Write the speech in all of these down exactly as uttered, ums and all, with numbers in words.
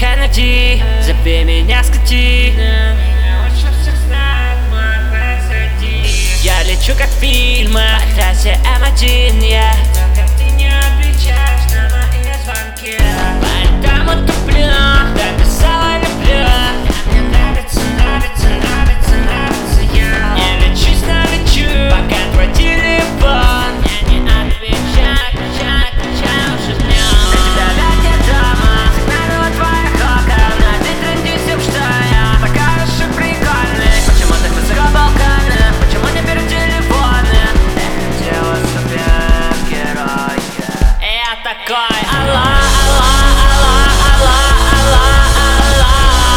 Кеннеди, забей меня, скати. Меня лучше всех знает мой позади. Я лечу как в фильмах, трассе эм один, я только ты не отвечаешь на мои звонки. Поэтому туплю, написала люблю. Мне нравится, нравится, нравится, нравится я. Не лечусь, налечу, пока твой телефон мне не отвечает, отвечает, отвечает уже днем. Для тебя опять нет дома, сигналю от твоих окон, а ты трындишь тем, что я так хорошо прикольный. Почему так высоко балконы, почему не беру телефоны? Я хотела себе героя. Я такой, алло, алло, алло, алло, алло, алло.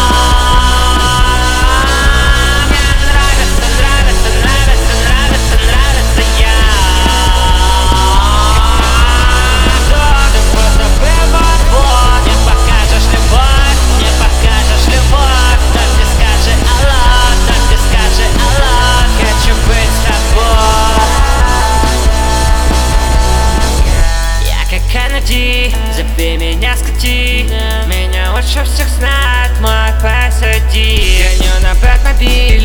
Мне нравится, нравится, нравится, нравится, нравится я. Только просто вот-вот. Не покажешь любовь, не покажешь любовь. Только скажи алло, только скажи алло. Хочу быть с тобой. Я как Кеннеди, забей меня, скати. Меня лучше всех знает мой позади. Гоню на Бэтмобиль.